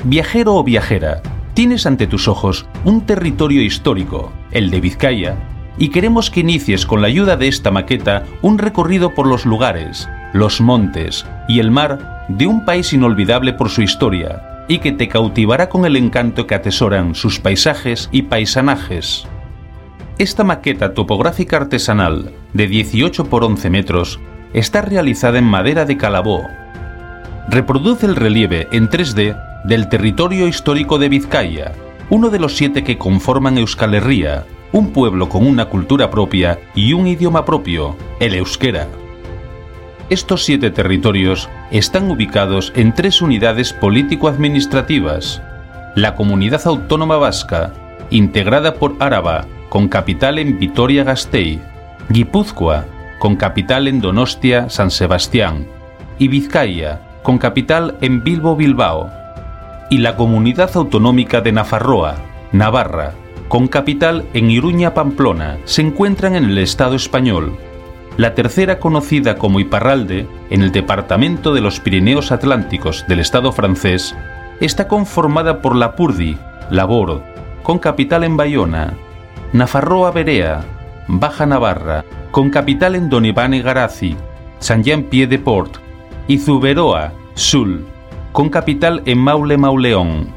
Viajero o viajera, tienes ante tus ojos un territorio histórico, el de Vizcaya, y queremos que inicies con la ayuda de esta maqueta un recorrido por los lugares, los montes y el mar de un país inolvidable por su historia y que te cautivará con el encanto que atesoran sus paisajes y paisanajes. Esta maqueta topográfica artesanal de 18 por 11 metros está realizada en madera de calabó. Reproduce el relieve en 3D del territorio histórico de Vizcaya, uno de los 7 que conforman Euskal Herria, un pueblo con una cultura propia y un idioma propio, el euskera. Estos 7 territorios están ubicados en 3 unidades político-administrativas: la Comunidad Autónoma Vasca, integrada por Áraba, con capital en Vitoria-Gasteiz, Guipúzcoa, con capital en Donostia-San Sebastián, y Vizcaya, con capital en Bilbo-Bilbao, y la Comunidad Autonómica de Nafarroa, Navarra, con capital en Iruña-Pamplona, se encuentran en el Estado español. La tercera, conocida como Iparralde, en el departamento de los Pirineos Atlánticos del Estado francés, está conformada por Lapurdi, Labor, con capital en Bayona, Nafarroa Berea, Baja Navarra, con capital en Donibane Garazi, Saint-Jean-Pied-de-Port, y Zuberoa, Sul, con capital en Maule Mauleón.